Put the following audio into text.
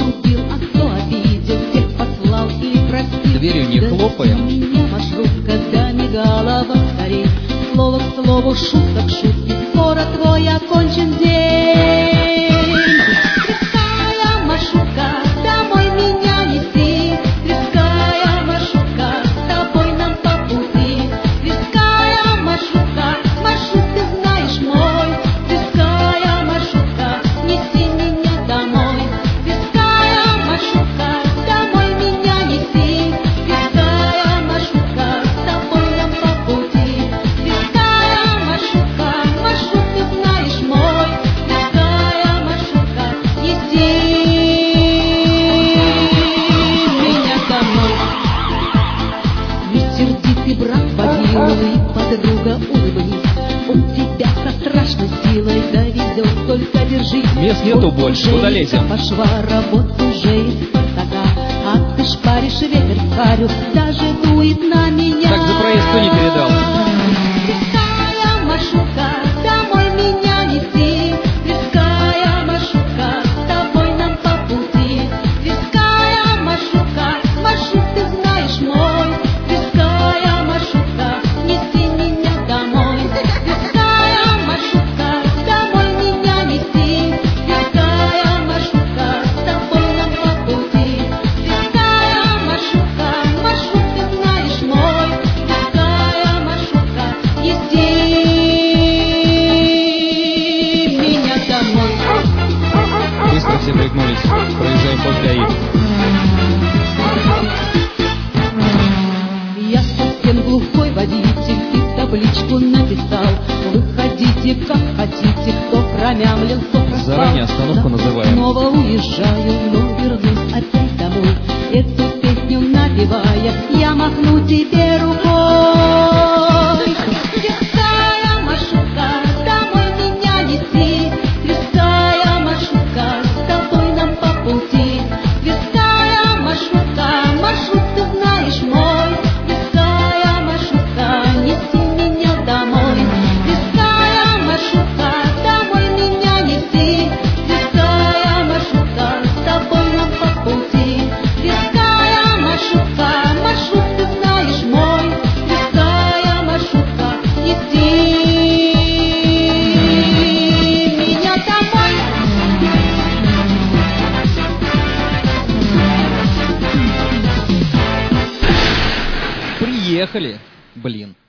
любил, а кто обидел, тех послал или простил. Дверью не хлопаем. Меня маршрутка замигала во скорей. Слово к слову, шутка к шутке, скоро твой окончен день. Тверская маршрутка, домой меня неси. Тверская маршрутка, с тобой нам по пути. Тверская маршрутка, маршрут ты знаешь мой. Тверская маршрутка, неси меня домой. Тверская маршрутка, домой меня неси. Тверская маршрутка, с тобой нам по пути. Тверская маршрутка, маршрут ты знаешь мой. Тверская маршрутка, неси меня домой. Не сердитый брат водилы, подруга, улыбнись. Он тебя со страшной силой доведет, только держись. Мест нету больше, куда лезем? Пошла работа уже из высока, а ты шпаришь ветер царю, даже дует на меня. Так за проезд кто не передал? Тверская маршрутка, домой меня неси. Тверская маршрутка, с тобой нам по пути. Тверская маршрутка, маршрут ты знаешь мой. Тверская маршрутка, неси меня домой. Тверская маршрутка, домой меня неси. Тверская маршрутка, с тобой нам по пути. Тверская маршрутка, маршрут ты знаешь мой. Тверская маршрутка, неси меня домой. Быстро все пригнулись. Проезжаем после АИ. Я совсем глухой водитель и табличку написал. Выходите как хотите, кто промямлил, кто проспал. Заранее остановку называем. Снова уезжаю, но вернусь опять домой. Эту песню напевая, я махну тебе рукой. Тверская маршрутка, домой меня неси. Тверская маршрутка, с тобой нам по пути. Тверская маршрутка, маршрут ты знаешь мой. Тверская маршрутка, неси меня домой. Тверская маршрутка, домой меня неси. Тверская маршрутка, с тобой нам по пути. Тверская маршрутка, маршрут ты знаешь мой. Тверская маршрутка, неси меня домой. Приехали, блин.